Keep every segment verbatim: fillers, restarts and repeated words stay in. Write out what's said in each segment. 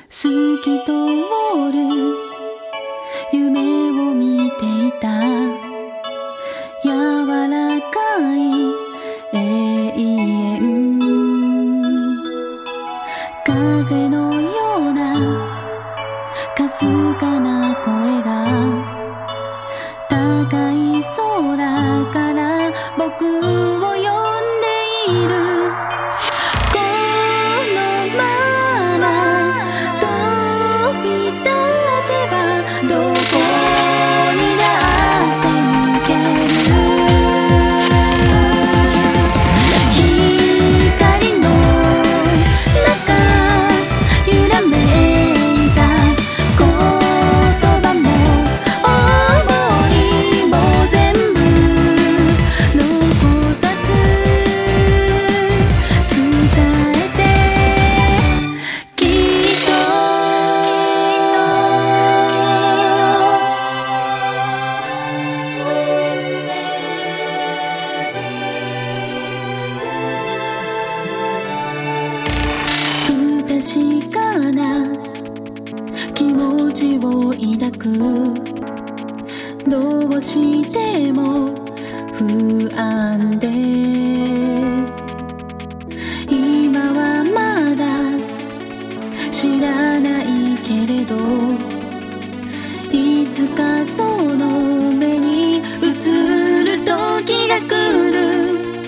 透き通る夢を見ていた。柔らかい永遠、風のようなかすかな声が高い空から僕を呼んでいる。確かな気持ちを抱く。どうしても不安で今はまだ知らないけれど、いつかその目に映る時が来る。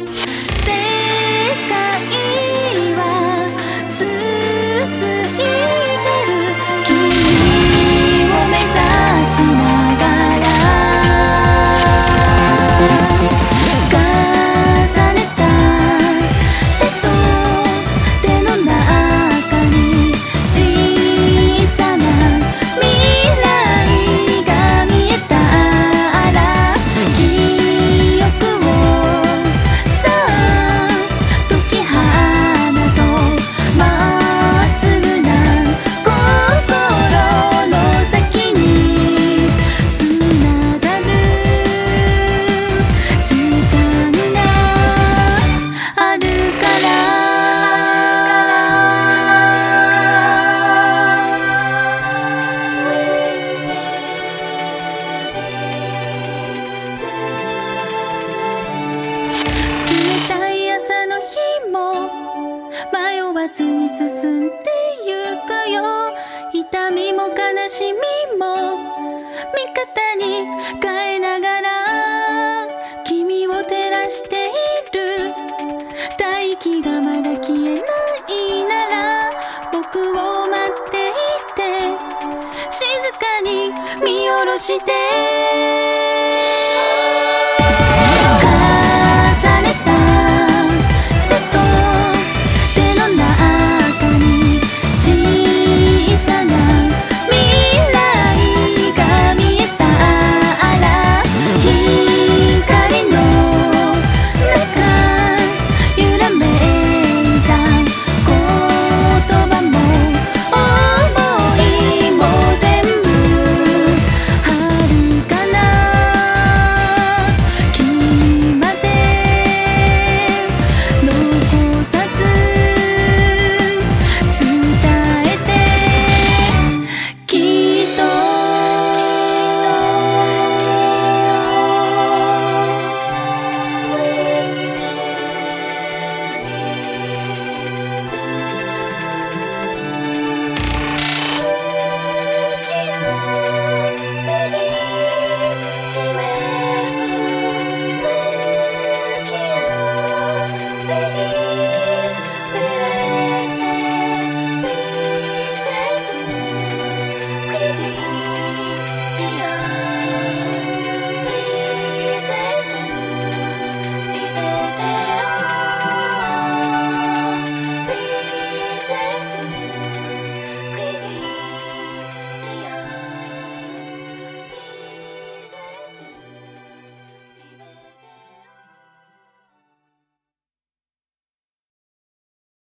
迷わずに進んでゆくよ。痛みも悲しみも味方に変えながら君を照らしている。大気がまだ消えないなら僕を待っていて、静かに見下ろして